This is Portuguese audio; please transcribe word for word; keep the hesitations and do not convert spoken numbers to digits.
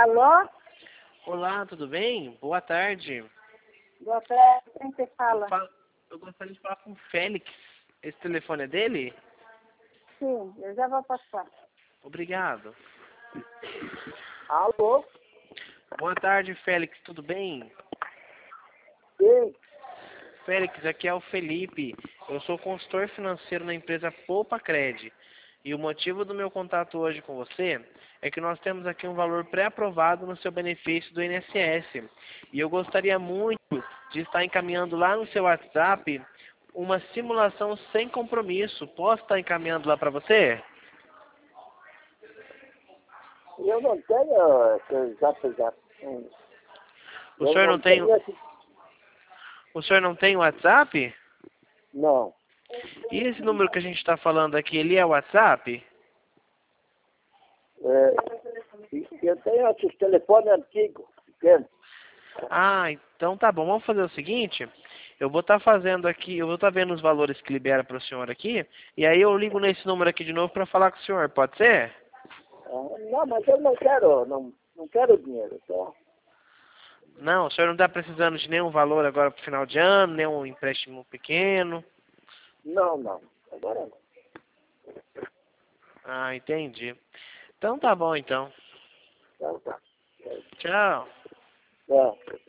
Alô? Olá, tudo bem? Boa tarde. Boa tarde, quem você fala? Fa- Eu gostaria de falar com o Félix. Esse telefone é dele? Sim, eu já vou passar. Obrigado. Alô? Boa tarde, Félix. Tudo bem? Sim. Félix, aqui é o Felipe. Eu sou consultor financeiro na empresa Poupa Cred. E o motivo do meu contato hoje com você é que nós temos aqui um valor pré-aprovado no seu benefício do I N S S. E eu gostaria muito de estar encaminhando lá no seu WhatsApp uma simulação sem compromisso. Posso estar encaminhando lá para você? Eu não tenho esse zap zap. Hum. O Eu senhor não não tem, tenho esse... o senhor não tem WhatsApp? Não. E esse número que a gente está falando aqui, ele é WhatsApp? É, eu tenho esses telefones antigos, pequenos. Ah, então tá bom. Vamos fazer o seguinte. Eu vou estar fazendo aqui, eu vou estar vendo os valores que libera para o senhor aqui, e aí eu ligo nesse número aqui de novo para falar com o senhor, pode ser? Ah, não, mas eu não quero, não, não quero dinheiro. Tá? Não, o senhor não está precisando de nenhum valor agora para o final de ano, nenhum empréstimo pequeno. Não, não. Agora não. Ah, entendi. Então tá bom então. Tá, tá. Tchau. Tá.